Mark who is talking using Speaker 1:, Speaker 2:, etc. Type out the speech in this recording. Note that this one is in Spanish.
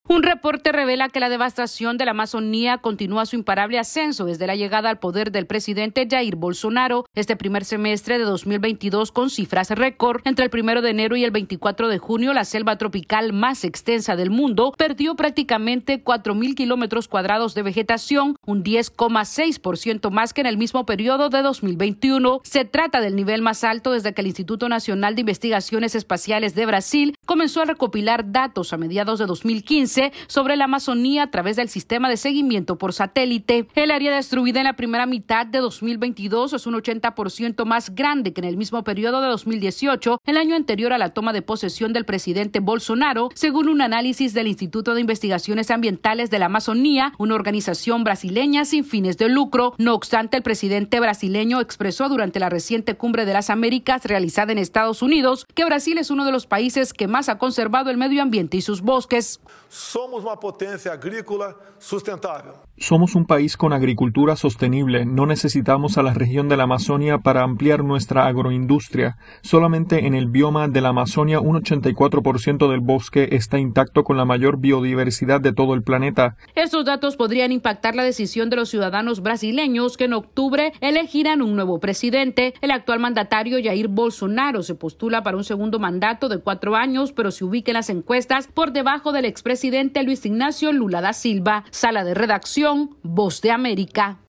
Speaker 1: Un reporte revela que la devastación de la Amazonía continúa su imparable ascenso desde la llegada al poder del presidente Jair Bolsonaro este primer semestre de 2022 con cifras récord. Entre el 1 de enero y el 24 de junio, la selva tropical más extensa del mundo perdió prácticamente 4.000 kilómetros cuadrados de vegetación, un 10,6% más que en el mismo periodo de 2021. Se trata del nivel más alto desde que el Instituto Nacional de Investigaciones Espaciales de Brasil comenzó a recopilar datos a mediados de 2015 sobre la Amazonía a través del sistema de seguimiento por satélite. El área destruida en la primera mitad de 2022 es un 80% más grande que en el mismo periodo de 2018, el año anterior a la toma de posesión del presidente Bolsonaro, según un análisis del Instituto de Investigaciones Ambientales de la Amazonía, una organización brasileña sin fines de lucro. No obstante, el presidente brasileño expresó durante la reciente Cumbre de las Américas realizada en Estados Unidos que Brasil es uno de los países que más ha conservado el medio ambiente y sus bosques.
Speaker 2: Somos una potencia agrícola sustentable.
Speaker 3: Somos un país con agricultura sostenible. No necesitamos a la región de la Amazonia para ampliar nuestra agroindustria. Solamente en el bioma de la Amazonia un 84% del bosque está intacto con la mayor biodiversidad de todo el planeta.
Speaker 1: Estos datos podrían impactar la decisión de los ciudadanos brasileños que en octubre elegirán un nuevo presidente. El actual mandatario Jair Bolsonaro se postula para un segundo mandato de 4 años, pero se ubica en las encuestas por debajo del expresidente Luis Ignacio Lula da Silva. Sala de redacción, Voz de América.